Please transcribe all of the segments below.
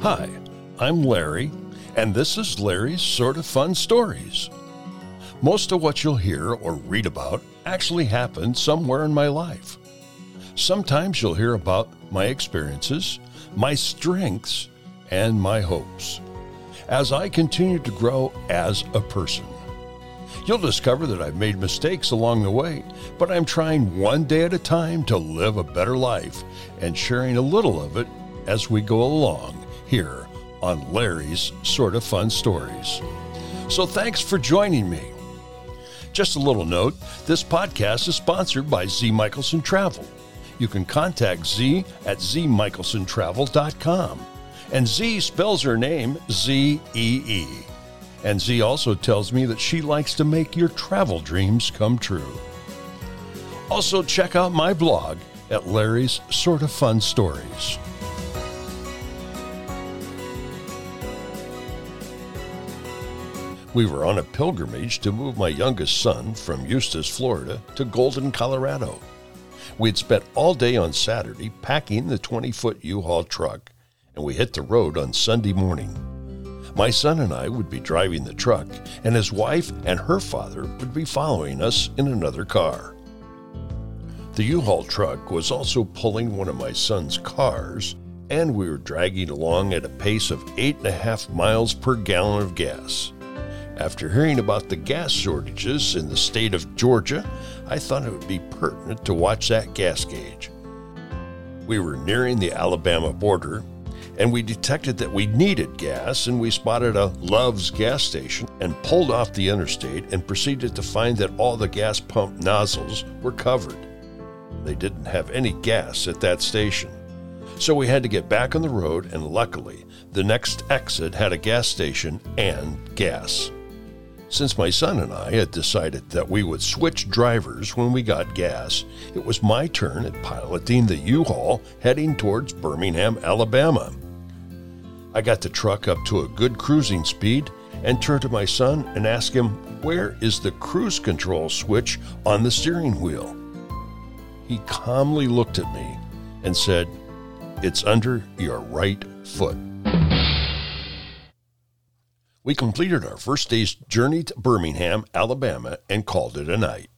Hi, I'm Larry, and this is Larry's Sort of Fun Stories. Most of what you'll hear or read about actually happened somewhere in my life. Sometimes you'll hear about my experiences, my strengths, and my hopes as I continue to grow as a person. You'll discover that I've made mistakes along the way, but I'm trying one day at a time to live a better life and sharing a little of it as we go along here on Larry's Sort of Fun Stories. So thanks for joining me. Just a little note, this podcast is sponsored by Z. Michelson Travel. You can contact Z at zmichelsontravel.com. And Z spells her name Z-E-E. And Z also tells me that she likes to make your travel dreams come true. Also, check out my blog at Larry's Sort of Fun Stories. We were on a pilgrimage to move my youngest son from Eustis, Florida, to Golden, Colorado. We had spent all day on Saturday packing the 20-foot U-Haul truck, and we hit the road on Sunday morning. My son and I would be driving the truck, and his wife and her father would be following us in another car. The U-Haul truck was also pulling one of my son's cars, and we were dragging along at a pace of 8.5 miles per gallon of gas. After hearing about the gas shortages in the state of Georgia, I thought it would be pertinent to watch that gas gauge. We were nearing the Alabama border, and we detected that we needed gas, and we spotted a Love's gas station and pulled off the interstate and proceeded to find that all the gas pump nozzles were covered. They didn't have any gas at that station. So we had to get back on the road, and luckily, the next exit had a gas station and gas. Since my son and I had decided that we would switch drivers when we got gas, it was my turn at piloting the U-Haul heading towards Birmingham, Alabama. I got the truck up to a good cruising speed and turned to my son and asked him, "Where is the cruise control switch on the steering wheel?" He calmly looked at me and said, "It's under your right foot." We completed our first day's journey to Birmingham, Alabama, and called it a night.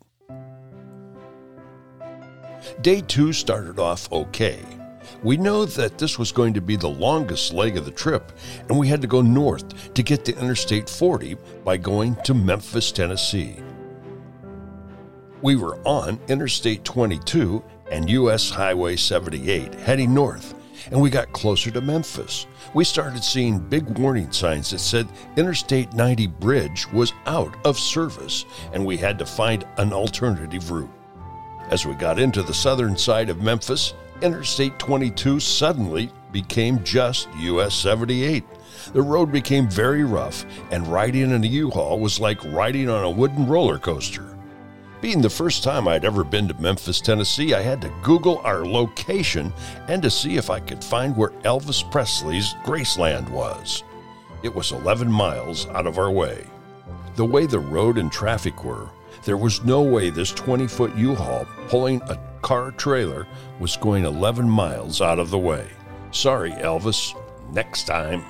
Day 2 started off okay. We know that this was going to be the longest leg of the trip, and we had to go north to get to Interstate 40 by going to Memphis, Tennessee. We were on Interstate 22 and U.S. Highway 78 heading north, and we got closer to Memphis. We started seeing big warning signs that said Interstate 90 bridge was out of service, and we had to find an alternative route. As we got into the southern side of Memphis, Interstate 22 suddenly became just US 78. The road became very rough, and riding in a U-Haul was like riding on a wooden roller coaster. Being the first time I'd ever been to Memphis, Tennessee, I had to Google our location and to see if I could find where Elvis Presley's Graceland was. It was 11 miles out of our way. The way the road and traffic were, there was no way this 20-foot U-Haul pulling a car trailer was going 11 miles out of the way. Sorry, Elvis. Next time.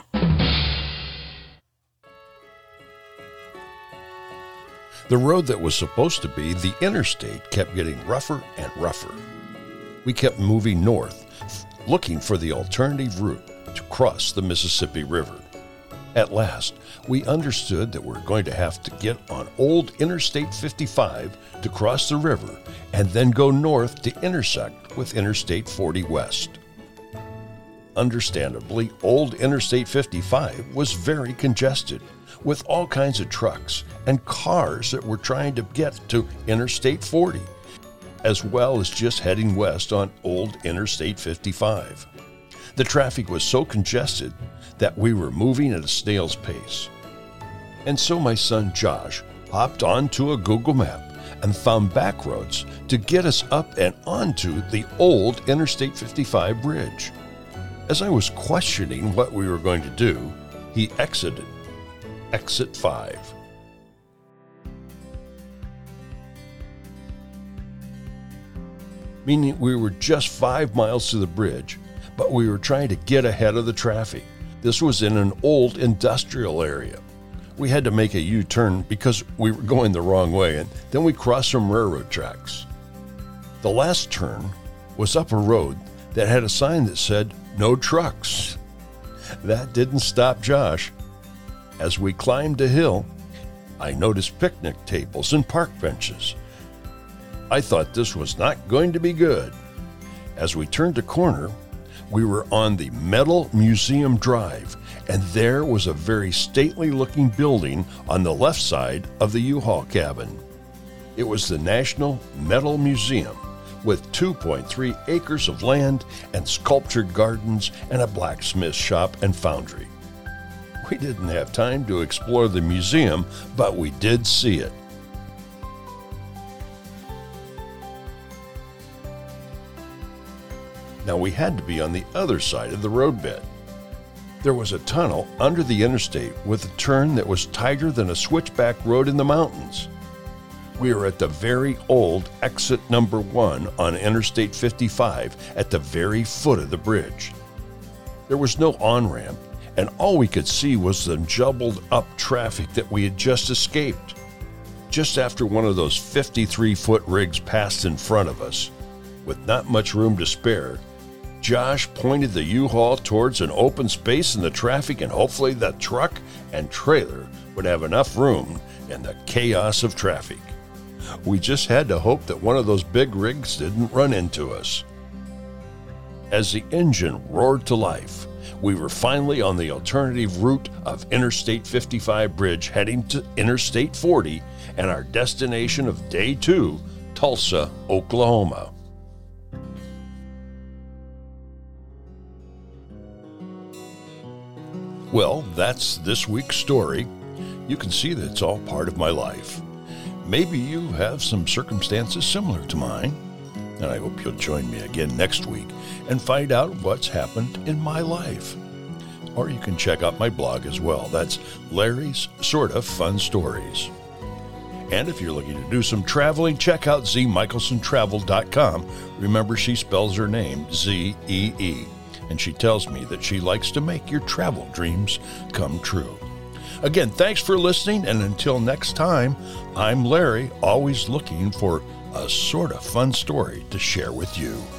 The road that was supposed to be the interstate kept getting rougher and rougher. We kept moving north, looking for the alternative route to cross the Mississippi River. At last, we understood that we're going to have to get on Old Interstate 55 to cross the river and then go north to intersect with Interstate 40 West. Understandably, Old Interstate 55 was very congested, with all kinds of trucks and cars that were trying to get to Interstate 40, as well as just heading west on Old Interstate 55. The traffic was so congested that we were moving at a snail's pace. And so my son Josh hopped onto a Google map and found back roads to get us up and onto the Old Interstate 55 bridge. As I was questioning what we were going to do, he exited Exit 5. Meaning we were just 5 miles to the bridge, but we were trying to get ahead of the traffic. This was in an old industrial area. We had to make a U-turn because we were going the wrong way, and then we crossed some railroad tracks. The last turn was up a road that had a sign that said, "No trucks." That didn't stop Josh. As we climbed a hill, I noticed picnic tables and park benches. I thought this was not going to be good. As we turned a corner, we were on the Metal Museum Drive, and there was a very stately-looking building on the left side of the U-Haul cabin. It was the National Metal Museum, with 2.3 acres of land and sculptured gardens and a blacksmith shop and foundry. We didn't have time to explore the museum, but we did see it. Now we had to be on the other side of the roadbed. There was a tunnel under the interstate with a turn that was tighter than a switchback road in the mountains. We were at the very old exit number 1 on Interstate 55 at the very foot of the bridge. There was no on-ramp, and all we could see was the jumbled up traffic that we had just escaped. Just after one of those 53-foot rigs passed in front of us, with not much room to spare, Josh pointed the U-Haul towards an open space in the traffic, and hopefully the truck and trailer would have enough room in the chaos of traffic. We just had to hope that one of those big rigs didn't run into us. As the engine roared to life, we were finally on the alternative route of Interstate 55 bridge heading to Interstate 40 and our destination of Day 2, Tulsa, Oklahoma. Well, that's this week's story. You can see that it's all part of my life. Maybe you have some circumstances similar to mine, and I hope you'll join me again next week and find out what's happened in my life. Or you can check out my blog as well. That's Larry's Sorta Fun Stories. And if you're looking to do some traveling, check out ZMichelsenTravel.com. Remember, she spells her name Z-E-E. And she tells me that she likes to make your travel dreams come true. Again, thanks for listening, and until next time, I'm Larry, always looking for a sort of fun story to share with you.